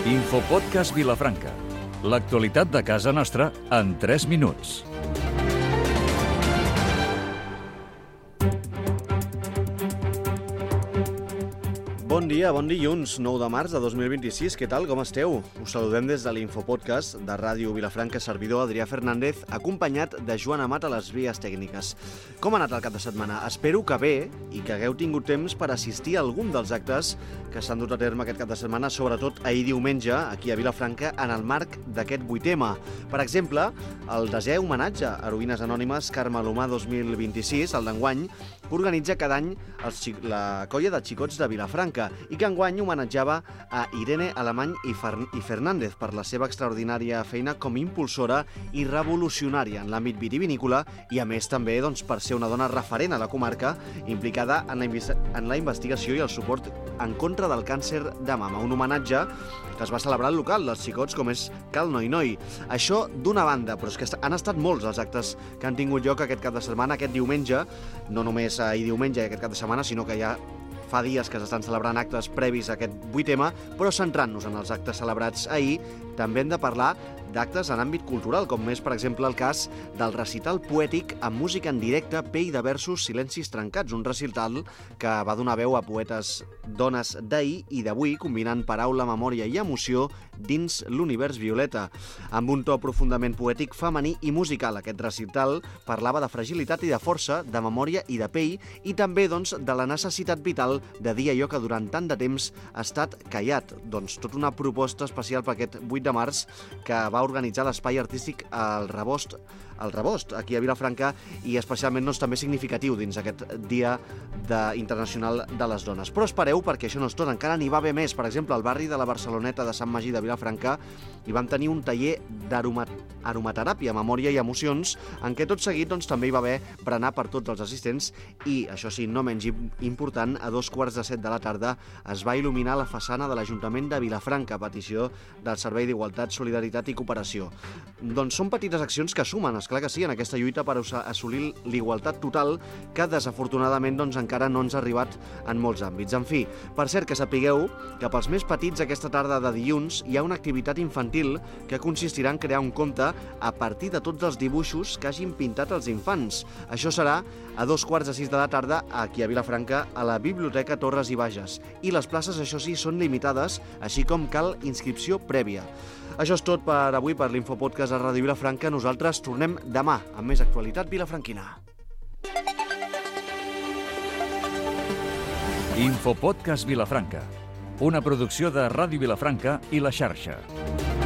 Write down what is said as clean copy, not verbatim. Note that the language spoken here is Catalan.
Infopodcast Vilafranca. L'actualitat de casa nostra en 3 minuts. Bon dia, bon dilluns, 9 de març de 2026. Què tal, com esteu? Us saludem des de l'Infopodcast de Ràdio Vilafranca, servidor Adrià Fernández, acompanyat de Joan Amat a les vies tècniques. Com ha anat el cap de setmana? Espero que bé i que hagueu tingut temps per assistir a algun dels actes que s'han dut a terme aquest cap de setmana, sobretot ahir diumenge, aquí a Vilafranca, en el marc d'aquest 8M. Per exemple, el 10è homenatge a Heroïnes Anònimes Carme Alomar 2026, el d'enguany, organitza cada any la colla de xicots de Vilafranca i que enguany homenatjava a Irene Alemany i Fernández per la seva extraordinària feina com impulsora i revolucionària en l'àmbit vitivinícola i, a més, també per ser una dona referent a la comarca implicada en la investigació i el suport en contra del càncer de mama. Un homenatge que es va celebrar al local dels xicots com és Cal Noi Noi. Això d'una banda, però és que han estat molts els actes que han tingut lloc aquest cap de setmana, aquest diumenge, no només ahir diumenge i aquest cap de setmana, sinó que ja fa dies que s'estan celebrant actes previs a aquest 8M, però centrant-nos en els actes celebrats ahir, també hem de parlar d'actes en àmbit cultural, com és, per exemple, el cas del recital poètic amb música en directe, pell de versos, silencis trencats, un recital que va donar veu a poetes dones d'ahir i d'avui, combinant paraula, memòria i emoció dins l'univers violeta. Amb un to profundament poètic, femení i musical, aquest recital parlava de fragilitat i de força, de memòria i de pell, i també, de la necessitat vital de dir allò que durant tant de temps ha estat callat. Tota una proposta especial per aquest 8 de març que va organitzar l'espai artístic al Rebost, aquí a Vilafranca, i especialment també significatiu dins aquest Dia Internacional de les Dones. Però espereu, perquè això no és tot, encara n'hi va haver més. Per exemple, al barri de la Barceloneta de Sant Magí de Vilafranca hi vam tenir un taller d'aromateràpia, memòria i emocions, en què tot seguit també hi va haver berenar per tots els assistents i, això sí, no menys important, a 6:45 de la tarda es va il·luminar la façana de l'Ajuntament de Vilafranca a petició del Servei d'Igualtat, Solidaritat i Cooperació. Són petites accions que sumen, esclar que sí, en aquesta lluita per assolir l'igualtat total que desafortunadament encara no ens ha arribat en molts àmbits. En fi, per cert, que sapigueu que pels més petits aquesta tarda de dilluns hi ha una activitat infantil que consistirà en crear un conte a partir de tots els dibuixos que hagin pintat els infants. Això serà a 5:45 de la tarda aquí a Vilafranca, a la Biblioteca Torres i Bages. I les places, això sí, són limitades, així com cal inscripció prèvia. Això és tot per avui, per l'Infopodcast a Ràdio Vilafranca. Nosaltres tornem demà amb més actualitat vilafranquina. Infopodcast Vilafranca, una producció de Ràdio Vilafranca i La Xarxa.